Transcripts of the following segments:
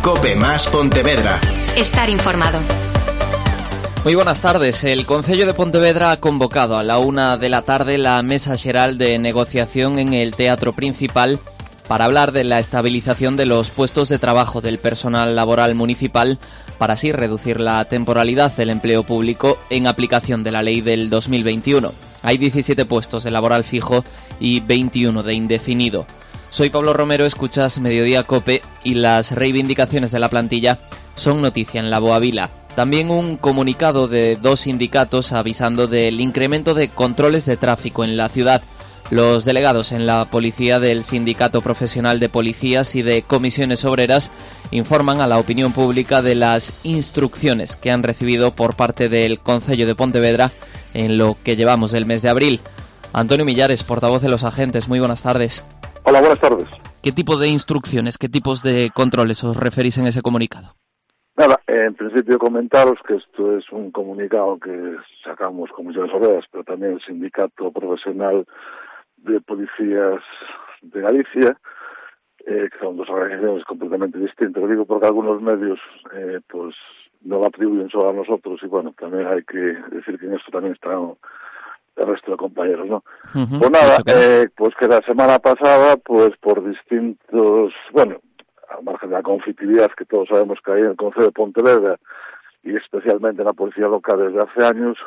COPE más Pontevedra. Estar informado. Muy buenas tardes. El Concello de Pontevedra ha convocado a la 1 de la tarde la Mesa Xeral de Negociación en el Teatro Principal para hablar de la estabilización de los puestos de trabajo del personal laboral municipal para así reducir la temporalidad del empleo público en aplicación de la ley del 2021. Hay 17 puestos de laboral fijo y 21 de indefinido. Soy Pablo Romero, escuchas Mediodía COPE y las reivindicaciones de la plantilla son noticia en la Boavila. También un comunicado de 2 sindicatos avisando del incremento de controles de tráfico en la ciudad. Los delegados en la policía del Sindicato Profesional de Policías y de Comisiones Obreras informan a la opinión pública de las instrucciones que han recibido por parte del Concello de Pontevedra en lo que llevamos del mes de abril. Antonio Millares, portavoz de los agentes, muy buenas tardes. Hola, buenas tardes. ¿Qué tipo de instrucciones, qué tipos de controles os referís en ese comunicado? Nada, en principio comentaros que esto es un comunicado que sacamos Comisiones Obreras, pero también el Sindicato Profesional de Policías de Galicia, que son dos organizaciones completamente distintas. Lo digo porque algunos medios pues no lo atribuyen solo a nosotros y bueno, también hay que decir que en esto también están el resto de compañeros, ¿no? Pues nada, pues que la semana pasada, pues por distintos, bueno, al margen de la conflictividad que todos sabemos que hay en el Concello de Pontevedra y especialmente en la policía local desde hace años,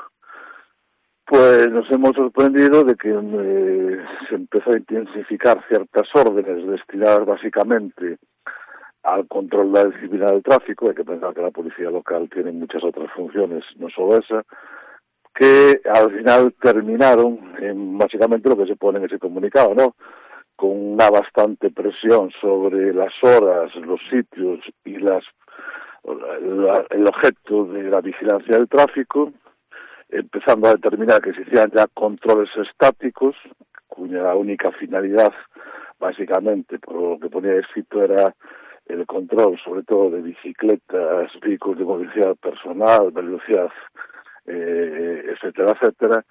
pues nos hemos sorprendido de que se empezó a intensificar ciertas órdenes destinadas básicamente al control de la disciplina del tráfico. Hay que pensar que la policía local tiene muchas otras funciones, no solo esa, que al final terminaron en básicamente lo que se pone en ese comunicado, ¿no? Con una bastante presión sobre las horas, los sitios y el objeto de la vigilancia del tráfico, empezando a determinar que se hicieran ya controles estáticos, cuya única finalidad, básicamente, por lo que ponía escrito, era el control, sobre todo, de bicicletas, vehículos de movilidad personal, velocidad, etcétera, etcétera.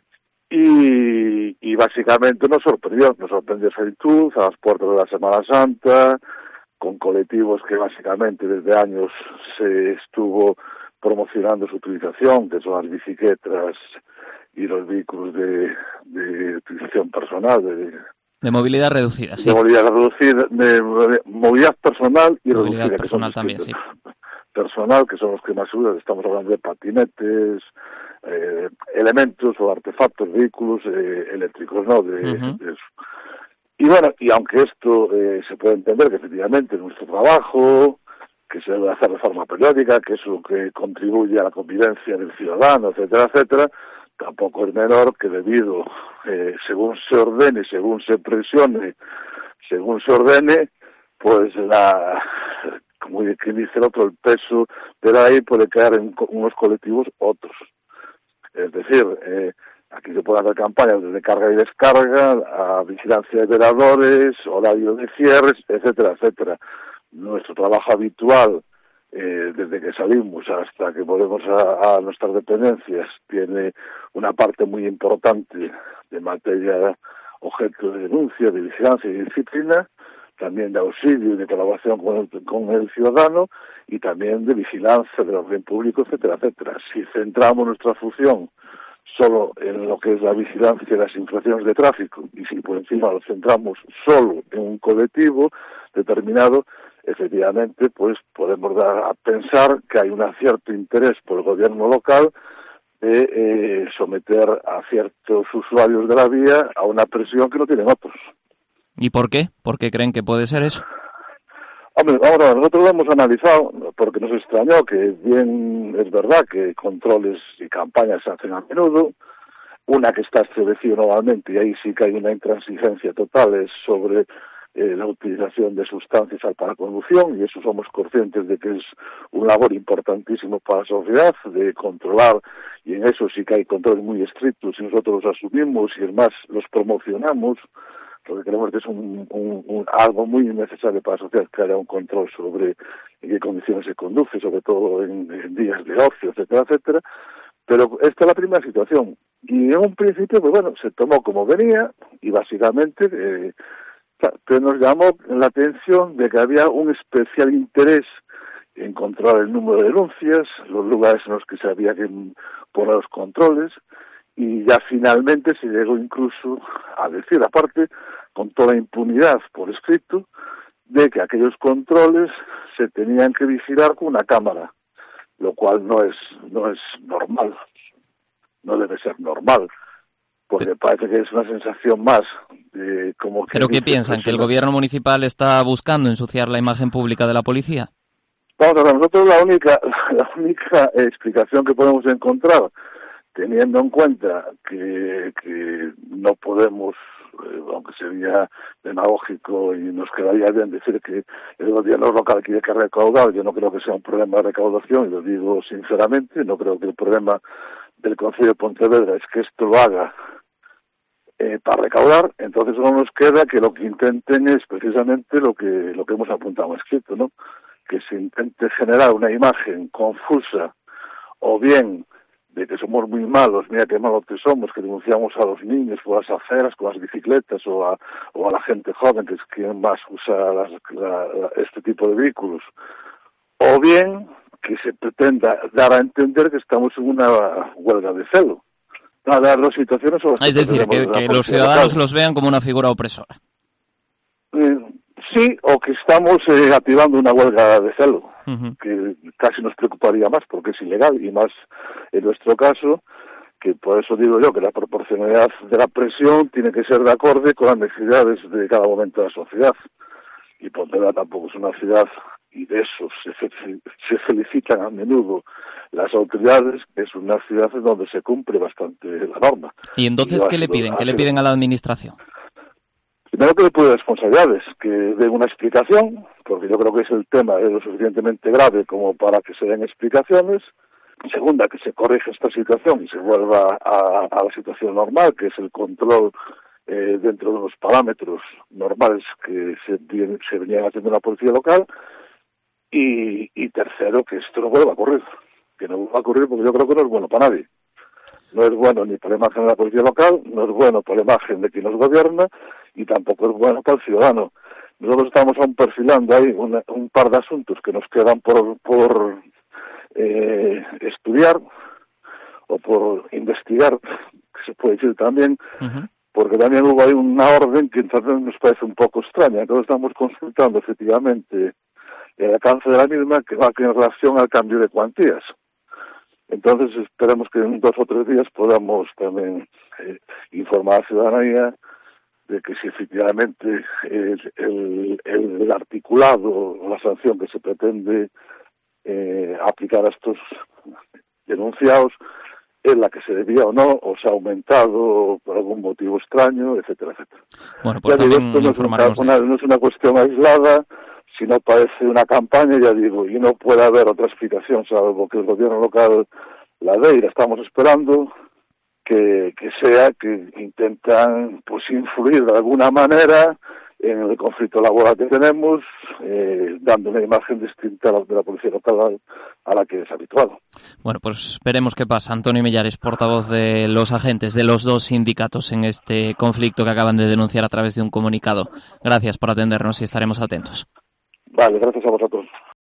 Y básicamente nos sorprendió esa actitud a las puertas de la Semana Santa, con colectivos que básicamente desde años se estuvo promocionando su utilización, que son las bicicletas y los vehículos de utilización personal, de movilidad reducida, sí. De movilidad reducida, de movilidad personal y movilidad reducida, personal también, sí. Personal, que son los que más se usan. Estamos hablando de patinetes, elementos o artefactos, vehículos eléctricos, ¿no? De eso. Y bueno, y aunque esto se puede entender que efectivamente nuestro trabajo, que se debe hacer de forma periódica, que es lo que contribuye a la convivencia del ciudadano, etcétera, etcétera, tampoco es menor que debido, según se ordene, según se presione, según se ordene, pues como dice el otro, el peso de la ley puede caer en unos colectivos otros. Es decir, aquí se pueden hacer campañas desde carga y descarga, a vigilancia de veladores, horario de cierres, etcétera, etcétera. Nuestro trabajo habitual, desde que salimos hasta que volvemos a nuestras dependencias, tiene una parte muy importante de materia objeto de denuncia, de vigilancia y disciplina, también de auxilio y de colaboración con el ciudadano y también de vigilancia del orden público, etcétera, etcétera. Si centramos nuestra función solo en lo que es la vigilancia de las infracciones de tráfico y si por encima lo centramos solo en un colectivo determinado, efectivamente, pues podemos dar a pensar que hay un cierto interés por el gobierno local de someter a ciertos usuarios de la vía a una presión que no tienen otros. ¿Y por qué? ¿Por qué creen que puede ser eso? Hombre, ahora nosotros lo hemos analizado porque nos extrañó que bien es verdad que controles y campañas se hacen a menudo, una que está establecido normalmente y ahí sí que hay una intransigencia total es sobre la utilización de sustancias para la conducción y eso somos conscientes de que es un labor importantísimo para la sociedad de controlar y en eso sí que hay controles muy estrictos y nosotros los asumimos y además los promocionamos porque creemos que es algo muy necesario para la sociedad que haya un control sobre en qué condiciones se conduce, sobre todo en días de ocio, etcétera, etcétera. Pero esta es la primera situación. Y en un principio, pues bueno, se tomó como venía y básicamente, pero nos llamó la atención de que había un especial interés en controlar el número de denuncias, los lugares en los que se había que poner los controles, y ya finalmente se llegó incluso a decir, aparte, con toda impunidad por escrito, de que aquellos controles se tenían que vigilar con una cámara, lo cual no es normal, no debe ser normal, porque parece que es una sensación más de como que... ¿Pero qué piensan? ¿Que el gobierno municipal está buscando ensuciar la imagen pública de la policía? Vamos a ver, nosotros la única explicación que podemos encontrar, teniendo en cuenta que no podemos, aunque sería demagógico y nos quedaría bien decir que el gobierno local tiene que recaudar, yo no creo que sea un problema de recaudación, y lo digo sinceramente, no creo que el problema del Concello de Pontevedra es que esto lo haga para recaudar, entonces no nos queda que lo que intenten es precisamente lo que hemos apuntado escrito, ¿no? Que se intente generar una imagen confusa, o bien de que somos muy malos, mira qué malos que somos, que denunciamos a los niños por las aceras, con las bicicletas, o a la gente joven, que es quien más usa este tipo de vehículos, o bien que se pretenda dar a entender que estamos en una huelga de celo. Las dos situaciones son las es decir, que los ciudadanos los vean como una figura opresora. Sí, o que estamos activando una huelga de celo, Uh-huh. que casi nos preocuparía más porque es ilegal, y más en nuestro caso, que por eso digo yo que la proporcionalidad de la presión tiene que ser de acorde con las necesidades de cada momento de la sociedad. Y Pontevedra tampoco es una ciudad, y de eso se felicitan a menudo las autoridades, es una ciudad en donde se cumple bastante la norma. ¿Y entonces qué le piden? ¿Qué le piden a la administración? Primero, que le pide responsabilidades, que den una explicación, porque yo creo que es el tema lo suficientemente grave como para que se den explicaciones. Segunda, que se corrija esta situación y se vuelva a la situación normal, que es el control dentro de los parámetros normales que se venían haciendo en la policía local. Y tercero, que esto no vuelva a ocurrir, porque yo creo que no es bueno para nadie. No es bueno ni para la imagen de la policía local, no es bueno para la imagen de quien nos gobierna, y tampoco es bueno para el ciudadano. Nosotros estamos aún perfilando ahí un par de asuntos que nos quedan por estudiar o por investigar, que se puede decir también, uh-huh. Porque también hubo ahí una orden que entonces nos parece un poco extraña. Entonces estamos consultando efectivamente el alcance de la misma, que va en relación al cambio de cuantías. Entonces esperemos que en 2 o 3 días podamos también informar a la ciudadanía de que si efectivamente el articulado o la sanción que se pretende aplicar a estos denunciados es la que se debía o no, o se ha aumentado por algún motivo extraño, etcétera, etcétera. Bueno, pues también esto no es una cuestión aislada, si no parece una campaña, ya digo, y no puede haber otra explicación, salvo que el gobierno local la dé, y la estamos esperando, que sea que intentan pues influir de alguna manera en el conflicto laboral que tenemos, dando una imagen distinta de la policía local a la que es habitual. Bueno, pues veremos qué pasa. Antonio Millares, portavoz de los agentes de los 2 sindicatos en este conflicto que acaban de denunciar a través de un comunicado. Gracias por atendernos y estaremos atentos. Vale, gracias a vosotros.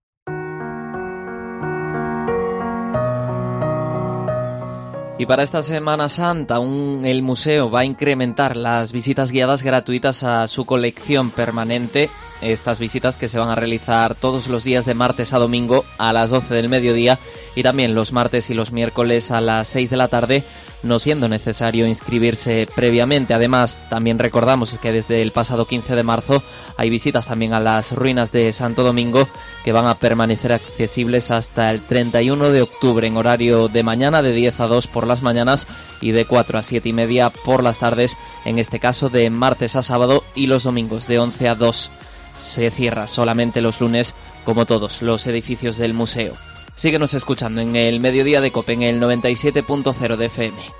Y para esta Semana Santa, el museo va a incrementar las visitas guiadas gratuitas a su colección permanente. Estas visitas que se van a realizar todos los días de martes a domingo a las 12 del mediodía y también los martes y los miércoles a las 6 de la tarde, no siendo necesario inscribirse previamente. Además, también recordamos que desde el pasado 15 de marzo hay visitas también a las ruinas de Santo Domingo que van a permanecer accesibles hasta el 31 de octubre en horario de mañana de 10 a 2 por las mañanas y de 4 a 7 y media por las tardes, en este caso de martes a sábado, y los domingos de 11 a 2. Se cierra solamente los lunes, como todos los edificios del museo. Síguenos escuchando en el Mediodía de COPE en el 97.0 de FM.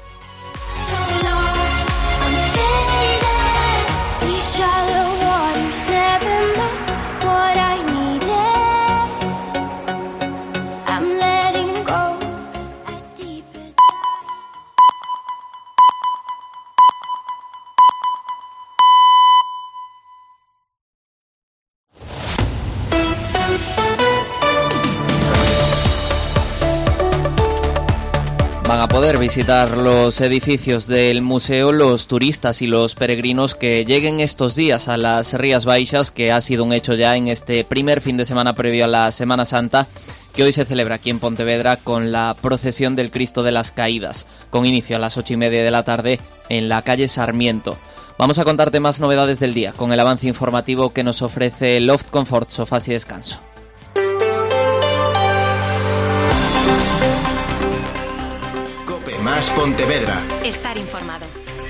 poder visitar los edificios del museo los turistas y los peregrinos que lleguen estos días a las Rías Baixas, que ha sido un hecho ya en este primer fin de semana previo a la Semana Santa, que hoy se celebra aquí en Pontevedra con la procesión del Cristo de las Caídas, con inicio a las 8:30 de la tarde en la calle Sarmiento. Vamos a contarte más novedades del día con el avance informativo que nos ofrece Loft Comfort, sofás y descanso. Cope más Pontevedra. Estar informado.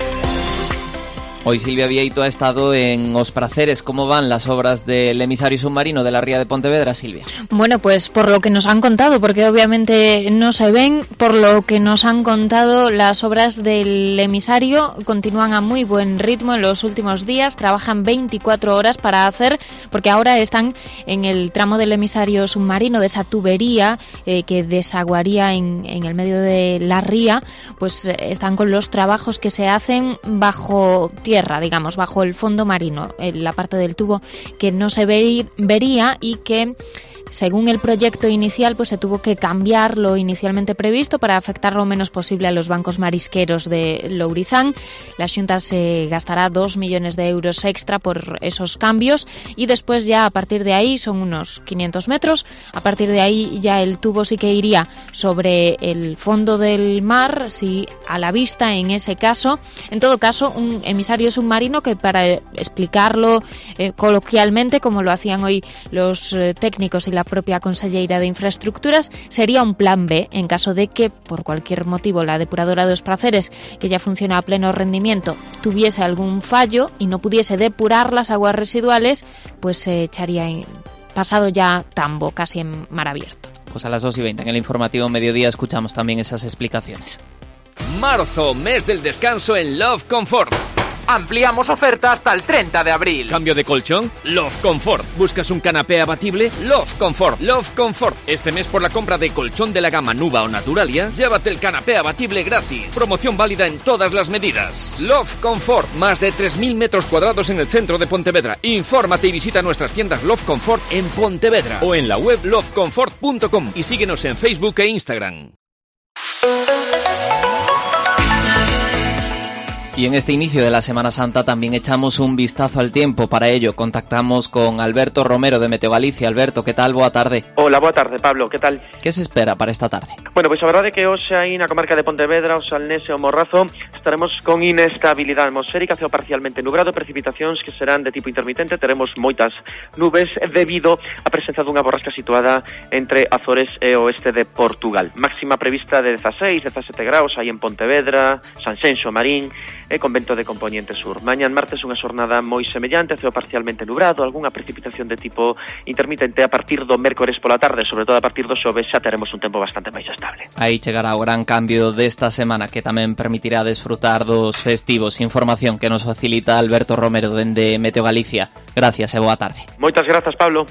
Hoy Silvia Vieito ha estado en Os Praceres. ¿Cómo van las obras del emisario submarino de la Ría de Pontevedra, Silvia? Bueno, pues por lo que nos han contado, porque obviamente no se ven, por lo que nos han contado, las obras del emisario continúan a muy buen ritmo en los últimos días. Trabajan 24 horas para hacer, porque ahora están en el tramo del emisario submarino, de esa tubería que desaguaría en el medio de la ría, pues están con los trabajos que se hacen bajo tierra, digamos, bajo el fondo marino, en la parte del tubo que no se vería y que, según el proyecto inicial, pues se tuvo que cambiar lo inicialmente previsto para afectar lo menos posible a los bancos marisqueros de Lourizán. La Xunta se gastará 2 millones de euros extra por esos cambios y después ya a partir de ahí, son unos 500 metros, a partir de ahí ya el tubo sí que iría sobre el fondo del mar, sí, a la vista en ese caso. En todo caso, un emisario submarino que, para explicarlo coloquialmente, como lo hacían hoy los técnicos y la propia conselleira de Infraestructuras, sería un plan B en caso de que, por cualquier motivo, la depuradora de Os Praceres, que ya funciona a pleno rendimiento, tuviese algún fallo y no pudiese depurar las aguas residuales, pues se echaría pasado ya Tambo, casi en mar abierto. Pues a las 2:20 en el informativo Mediodía escuchamos también esas explicaciones. Marzo, mes del descanso en Love Comfort. Ampliamos oferta hasta el 30 de abril. ¿Cambio de colchón? Love Comfort. ¿Buscas un canapé abatible? Love Comfort. Love Comfort. Este mes, por la compra de colchón de la gama Nuba o Naturalia, llévate el canapé abatible gratis. Promoción válida en todas las medidas. Love Comfort. Más de 3.000 metros cuadrados en el centro de Pontevedra. Infórmate y visita nuestras tiendas Love Comfort en Pontevedra o en la web lovecomfort.com y síguenos en Facebook e Instagram. Y en este inicio de la Semana Santa también echamos un vistazo al tiempo. Para ello contactamos con Alberto Romero de Meteo Galicia. Alberto, que tal? Boa tarde. Hola, boa tarde, Pablo, que tal? Que se espera para esta tarde? Bueno, pois a verdade é que hoxe aí na comarca de Pontevedra, o Salnés e o Morrazo estaremos con inestabilidade atmosférica, ceo parcialmente nublado, precipitacións que serán de tipo intermitente. Teremos moitas nubes debido á presenza dunha borrasca situada entre Azores e o oeste de Portugal. Máxima prevista de 16-17 graus aí en Pontevedra, Sanxenxo, Marín, e con vento de componente sur. Mañán martes unha xornada moi semellante, ceo parcialmente nublado, algunha precipitación de tipo intermitente. A partir do mércores pola tarde, sobre todo a partir do xoves, xa teremos un tempo bastante máis estable. Aí chegará o gran cambio desta semana, que tamén permitirá desfrutar dos festivos. Información que nos facilita Alberto Romero dende Meteo Galicia. Gracias e boa tarde. Moitas grazas, Pablo.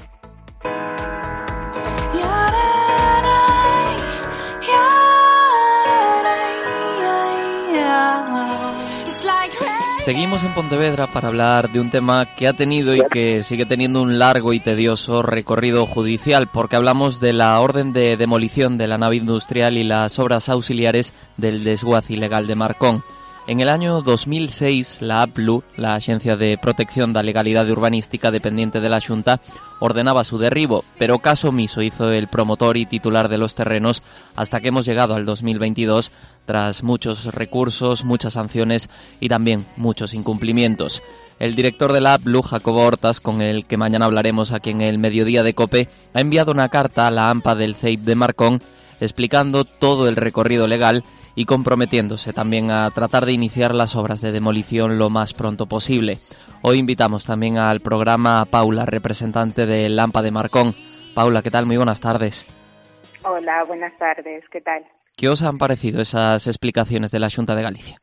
Seguimos en Pontevedra para hablar de un tema que ha tenido y que sigue teniendo un largo y tedioso recorrido judicial, porque hablamos de la orden de demolición de la nave industrial y las obras auxiliares del desguace ilegal de Marcón. En el año 2006, la APLU, la Agencia de Protección da Legalidade Urbanística dependiente de la Xunta, ordenaba su derribo, pero caso omiso hizo el promotor y titular de los terrenos hasta que hemos llegado al 2022, tras muchos recursos, muchas sanciones y también muchos incumplimientos. El director de la APLU, Jacobo Hortas, con el que mañana hablaremos aquí en el Mediodía de COPE, ha enviado una carta a la AMPA del CEIP de Marcón explicando todo el recorrido legal y comprometiéndose también a tratar de iniciar las obras de demolición lo más pronto posible. Hoy invitamos también al programa a Paula, representante del AMPA de Marcón. Paula, ¿qué tal? Muy buenas tardes. Hola, buenas tardes, ¿qué tal? ¿Qué os han parecido esas explicaciones de la Xunta de Galicia?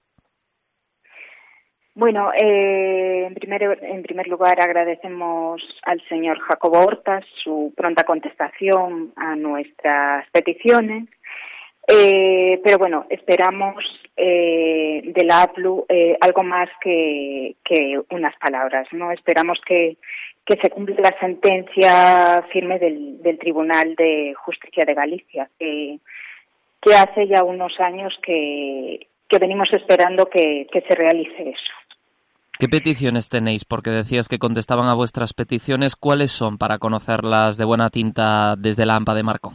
Bueno, en primer lugar agradecemos al señor Jacobo Hortas su pronta contestación a nuestras peticiones. Pero bueno, esperamos de la APLU algo más que unas palabras, ¿no? Esperamos que se cumpla la sentencia firme del Tribunal de Justicia de Galicia, que hace ya unos años que venimos esperando que se realice eso. ¿Qué peticiones tenéis? Porque decías que contestaban a vuestras peticiones. ¿Cuáles son para conocerlas de buena tinta desde la AMPA de Marcón?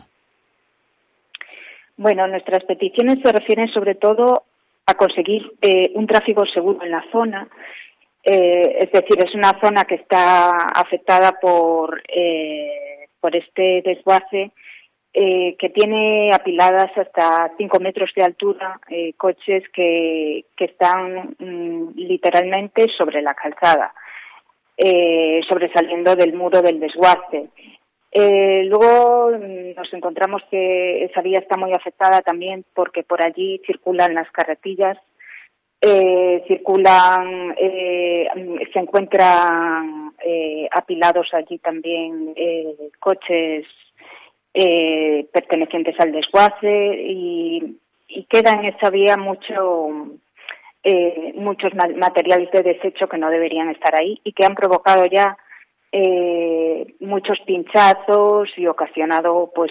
Bueno, nuestras peticiones se refieren sobre todo a conseguir un tráfico seguro en la zona. Es decir, es una zona que está afectada por este desguace que tiene apiladas hasta 5 metros de altura coches que están literalmente sobre la calzada, sobresaliendo del muro del desguace. Luego nos encontramos que esa vía está muy afectada también porque por allí circulan las carretillas, se encuentran apilados allí también coches pertenecientes al desguace y queda en esa vía muchos materiales de desecho que no deberían estar ahí y que han provocado ya muchos pinchazos y ocasionado pues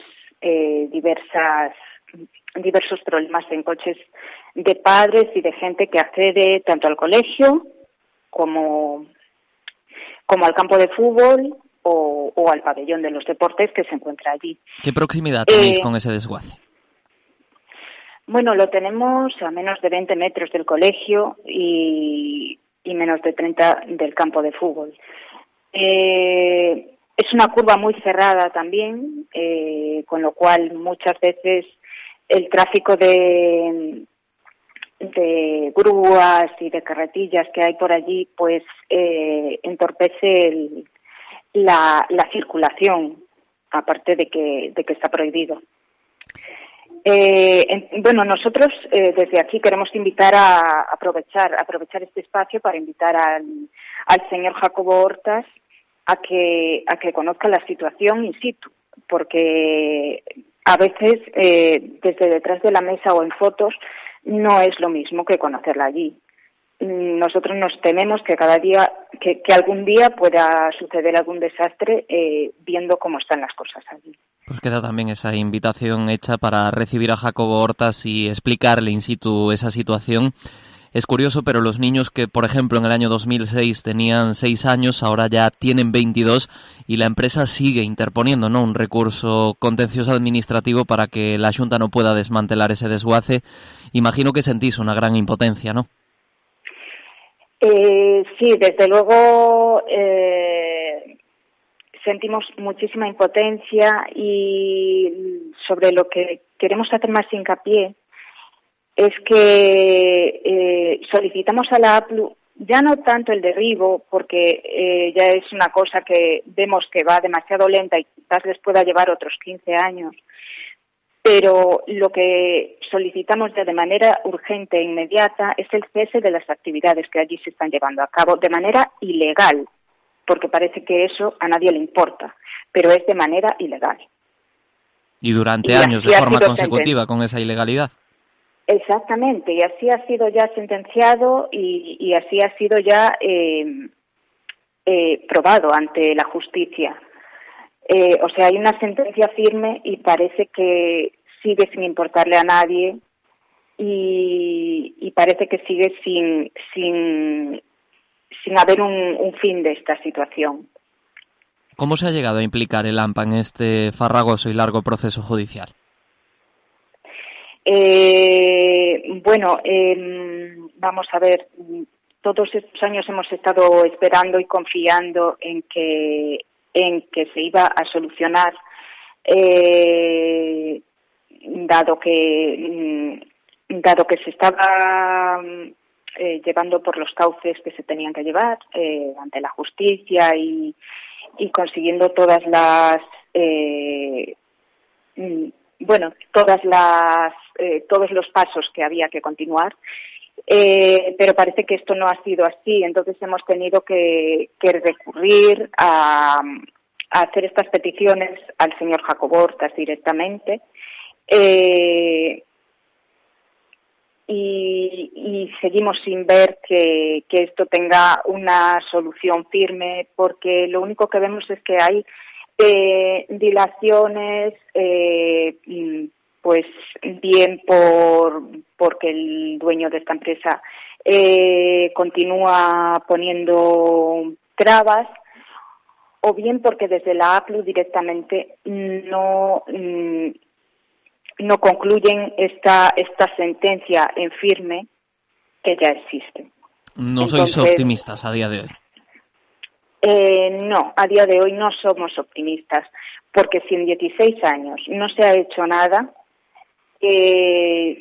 diversos problemas en coches de padres y de gente que accede tanto al colegio como al campo de fútbol o al pabellón de los deportes que se encuentra allí. ¿Qué proximidad tenéis con ese desguace? Bueno, lo tenemos a menos de 20 metros del colegio y menos de 30 del campo de fútbol. Es una curva muy cerrada también, con lo cual muchas veces el tráfico de grúas y de carretillas que hay por allí pues entorpece la circulación, aparte de que está prohibido. Bueno, nosotros desde aquí queremos invitar a aprovechar este espacio para invitar al señor Jacobo Hortas a que conozca la situación in situ, porque a veces desde detrás de la mesa o en fotos no es lo mismo que conocerla allí. Nosotros nos tememos que cada día, que algún día pueda suceder algún desastre viendo cómo están las cosas allí. Pues queda también esa invitación hecha para recibir a Jacobo Hortas y explicarle in situ esa situación. Es curioso, pero los niños que, por ejemplo, en el año 2006 tenían 6 años, ahora ya tienen 22 y la empresa sigue interponiendo, ¿no?, un recurso contencioso administrativo para que la Xunta no pueda desmantelar ese desguace. Imagino que sentís una gran impotencia, ¿no? Sí, desde luego sentimos muchísima impotencia y sobre lo que queremos hacer más hincapié es que solicitamos a la APLU ya no tanto el derribo, porque ya es una cosa que vemos que va demasiado lenta y quizás les pueda llevar otros 15 años, pero lo que solicitamos ya de manera urgente e inmediata es el cese de las actividades que allí se están llevando a cabo de manera ilegal, porque parece que eso a nadie le importa, pero es de manera ilegal. Y durante años, de forma consecutiva, con esa ilegalidad. Exactamente, y así ha sido ya sentenciado y así ha sido ya probado ante la justicia. O sea, hay una sentencia firme y parece que sigue sin importarle a nadie y parece que sigue sin haber un fin de esta situación. ¿Cómo se ha llegado a implicar el AMPA en este farragoso y largo proceso judicial? Bueno, vamos a ver, todos estos años hemos estado esperando y confiando en que se iba a solucionar, dado que se estaba llevando por los cauces que se tenían que llevar ante la justicia y consiguiendo todos los pasos que había que continuar, pero parece que esto no ha sido así. Entonces hemos tenido que recurrir a hacer estas peticiones al señor Jacobo Hortas directamente, y seguimos sin ver que esto tenga una solución firme, porque lo único que vemos es que hay dilaciones, pues bien porque el dueño de esta empresa continúa poniendo trabas, o bien porque desde la APLU directamente no concluyen esta sentencia en firme que ya existe. No sois optimistas a día de hoy. No, a día de hoy no somos optimistas, porque si en 16 años no se ha hecho nada, es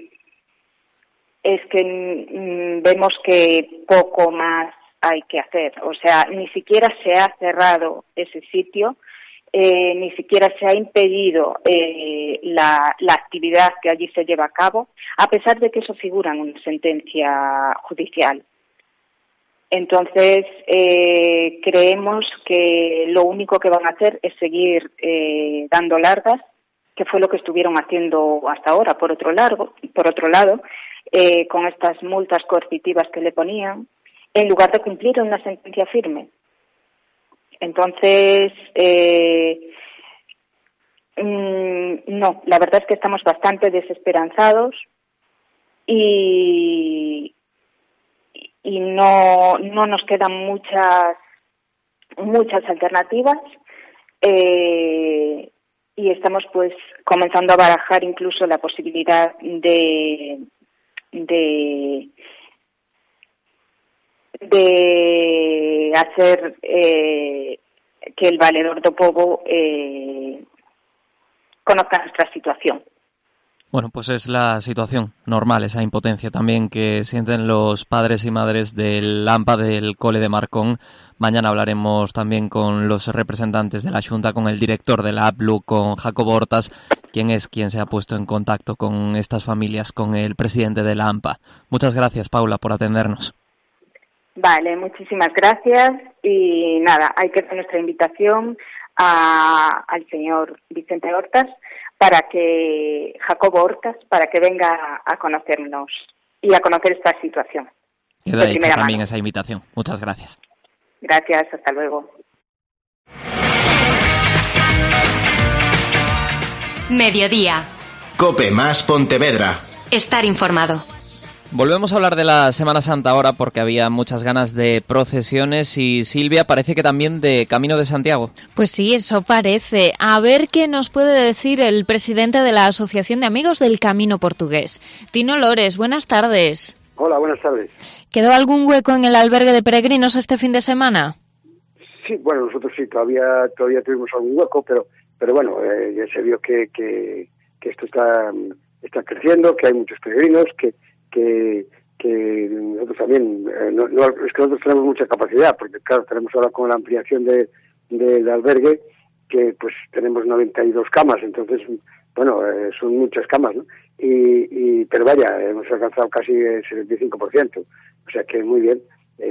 que vemos que poco más hay que hacer. O sea, ni siquiera se ha cerrado ese sitio, ni siquiera se ha impedido la actividad que allí se lleva a cabo, a pesar de que eso figura en una sentencia judicial. Entonces, creemos que lo único que van a hacer es seguir dando largas, que fue lo que estuvieron haciendo hasta ahora, por otro lado, con estas multas coercitivas que le ponían, en lugar de cumplir una sentencia firme. Entonces, no, la verdad es que estamos bastante desesperanzados y no nos quedan muchas alternativas, y estamos pues comenzando a barajar incluso la posibilidad de hacer que el valedor do pobo conozca nuestra situación. Bueno, pues es la situación normal, esa impotencia también que sienten los padres y madres del AMPA del Cole de Marcón. Mañana hablaremos también con los representantes de la Xunta, con el director de la APLU, con Jacobo Hortas, quien se ha puesto en contacto con estas familias, con el presidente de la AMPA. Muchas gracias, Paula, por atendernos. Vale, muchísimas gracias. Y nada, hay que hacer nuestra invitación al señor Vicente Hortas, Jacobo Hortas, para que venga a conocernos y a conocer esta situación. Queda hecha también esa invitación. Muchas gracias. Gracias, hasta luego. Mediodía. COPE más Pontevedra. Estar informado. Volvemos a hablar de la Semana Santa ahora porque había muchas ganas de procesiones y Silvia parece que también de Camino de Santiago. Pues sí, eso parece. A ver qué nos puede decir el presidente de la Asociación de Amigos del Camino Portugués. Tino Lores, buenas tardes. Hola, buenas tardes. ¿Quedó algún hueco en el albergue de peregrinos este fin de semana? Sí, bueno, nosotros sí, todavía tuvimos algún hueco, pero bueno, ya se vio que esto está creciendo, que hay muchos peregrinos, que nosotros también, es que nosotros tenemos mucha capacidad, porque claro, tenemos ahora con la ampliación del albergue, que pues tenemos 92 camas, entonces, bueno, son muchas camas, ¿no? Pero vaya, hemos alcanzado casi el 75%, o sea que muy bien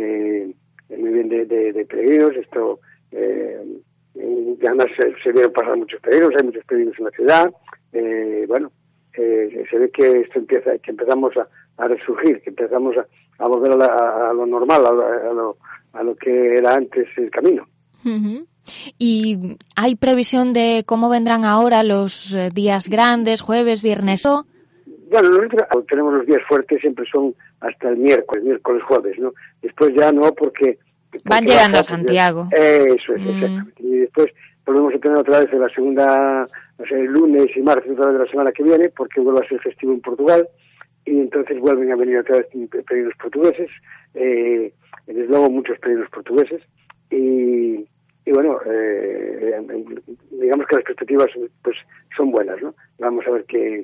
de peregrinos, esto, además se vieron pasar muchos peregrinos, hay muchos peregrinos en la ciudad, bueno, se ve que esto empieza, que empezamos a resurgir, que empezamos a volver a lo normal, a lo que era antes el camino. Uh-huh. ¿Y hay previsión de cómo vendrán ahora los días grandes, jueves, viernes? Bueno, nosotros tenemos los días fuertes, siempre son hasta el miércoles, jueves, ¿no? Después ya no, porque van llegando a Santiago. Eso es, exactamente. Y después volvemos a tener otra vez en la segunda, o sea, el lunes y martes otra vez de la semana que viene, porque vuelve a ser festivo en Portugal, y entonces vuelven a venir otra vez peregrinos portugueses, desde luego muchos peregrinos portugueses, y bueno, digamos que las perspectivas pues son buenas, ¿no? Vamos a ver que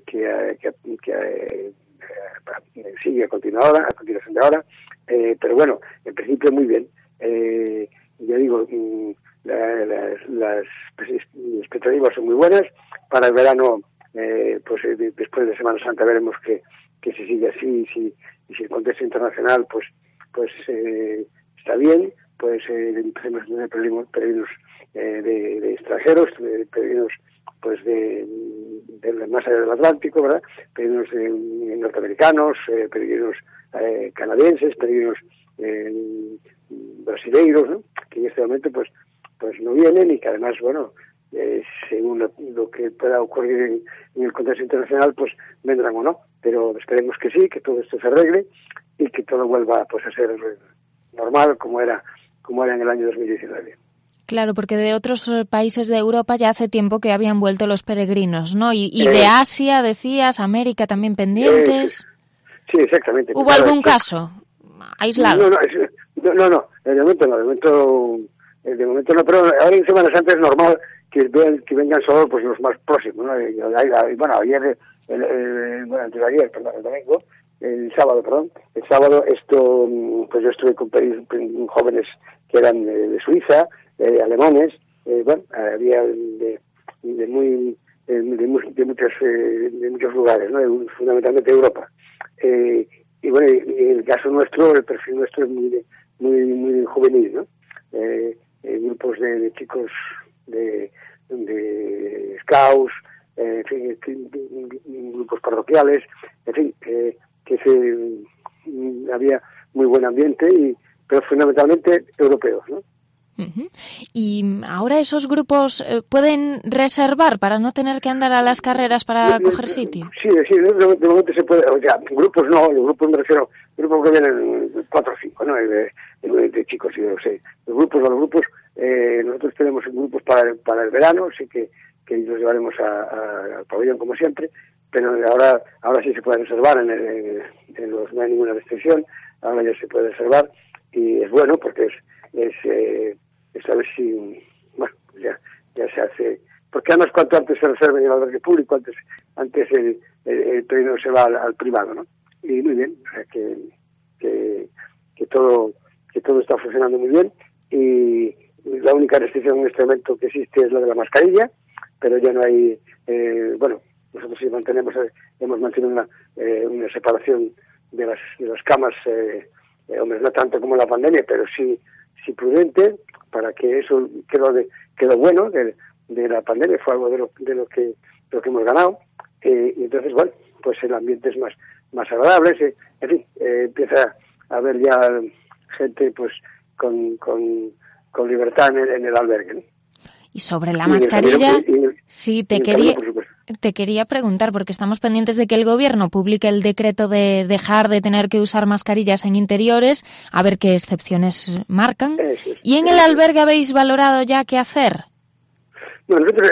sigue a continuación de ahora, pero bueno, en principio muy bien. Ya digo, las expectativas son muy buenas. Para el verano, pues después de Semana Santa veremos que si sigue así, y si el contexto internacional pues está bien, pues empecemos a tener peregrinos de extranjeros, peregrinos pues de más allá del Atlántico, ¿verdad? Peregrinos norteamericanos, peregrinos canadienses, peregrinos brasileiros, ¿no? Que en este momento pues no vienen, y que además, bueno, según lo que pueda ocurrir en el contexto internacional, pues vendrán o no, pero esperemos que sí, que todo esto se arregle y que todo vuelva pues a ser normal como era en el año 2019. Claro, porque de otros países de Europa ya hace tiempo que habían vuelto los peregrinos, ¿no? Y de Asia, decías, América también pendientes. Sí, exactamente. ¿Hubo algún caso aislado? No, de momento no, pero ahora en Semana Santa es normal que vengan solo pues los más próximos, ¿no? El sábado pues yo estuve con jóvenes que eran de Suiza, alemanes, había de muchos lugares, ¿no? Fundamentalmente Europa. Y bueno, en el caso nuestro, el perfil nuestro es muy juvenil, ¿no? Grupos de chicos de scouts, en fin, grupos parroquiales, en fin, había muy buen ambiente, pero fundamentalmente europeos, ¿no? Uh-huh. Y ahora esos grupos pueden reservar para no tener que andar a las carreras para coger sitio. Sí, de momento se puede, o sea, grupos no, los grupos me refiero, grupos que vienen 4 o 5, ¿no? De chicos, yo sé. Los grupos, nosotros tenemos grupos para el verano, sí que los llevaremos al pabellón como siempre, pero ahora sí se puede reservar, no hay ninguna restricción, ahora ya se puede reservar y es bueno porque es a ver si, bueno, ya se hace, porque además cuanto antes se reserva en el albergue público, antes el peregrino se va al privado, ¿no? Y muy bien, o sea que todo está funcionando muy bien y la única restricción en este momento que existe es la de la mascarilla, pero ya no hay, nosotros sí hemos mantenido una separación de las camas, hombre, no tanto como la pandemia, pero sí prudente, para que eso quedó bueno de la pandemia, fue algo de lo que hemos ganado, y entonces, bueno, pues el ambiente es más agradable, en fin, empieza a haber ya gente pues con libertad en el albergue, ¿no? Y sobre la mascarilla, sí, te quería preguntar, porque estamos pendientes de que el Gobierno publique el decreto de dejar de tener que usar mascarillas en interiores, a ver qué excepciones marcan. ¿Y en el albergue habéis valorado ya qué hacer? Bueno, nosotros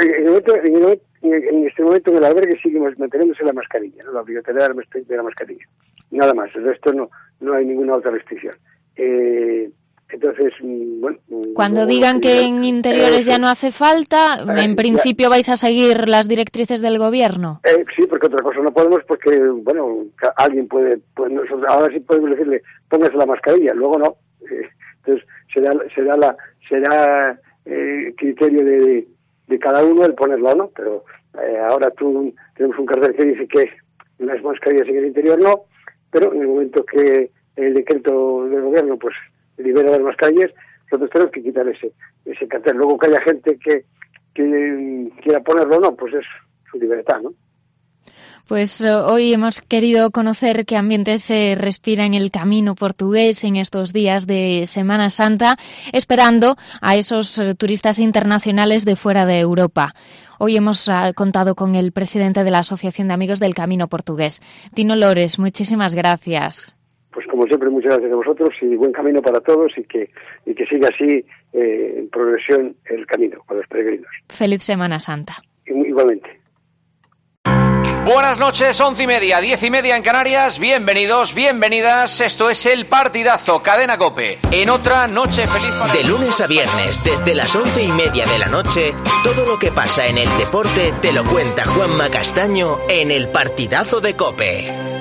en este momento en el albergue seguimos manteniéndose la mascarilla, ¿no? La obligatoriedad de la mascarilla. Nada más, el resto no hay ninguna otra restricción. Entonces, bueno... Cuando digan que en interiores ya no hace falta, en principio vais a seguir las directrices del Gobierno. Sí, porque otra cosa no podemos, porque, bueno, alguien puede nosotros ahora sí podemos decirle, póngase la mascarilla, luego no. Entonces, será criterio de cada uno el ponerla o no, pero ahora tenemos un cartel que dice que las mascarillas en el interior no, pero en el momento que el decreto del Gobierno, pues, libera las mascarillas, nosotros tenemos que quitar ese cartel. Luego que haya gente que quiera ponerlo o no, pues es su libertad, ¿no? Pues hoy hemos querido conocer qué ambiente se respira en el Camino Portugués en estos días de Semana Santa, esperando a esos turistas internacionales de fuera de Europa. Hoy hemos contado con el presidente de la Asociación de Amigos del Camino Portugués, Tino Lores. Muchísimas gracias. Pues como siempre, muchas gracias a vosotros y buen camino para todos y que siga así en progresión el camino con los peregrinos. Feliz Semana Santa. Igualmente. Buenas noches, 11:30, 10:30 en Canarias. Bienvenidos, bienvenidas. Esto es El Partidazo, Cadena COPE. En otra noche feliz para... De lunes a viernes, desde las 11:30 de la noche, todo lo que pasa en el deporte te lo cuenta Juanma Castaño en El Partidazo de COPE.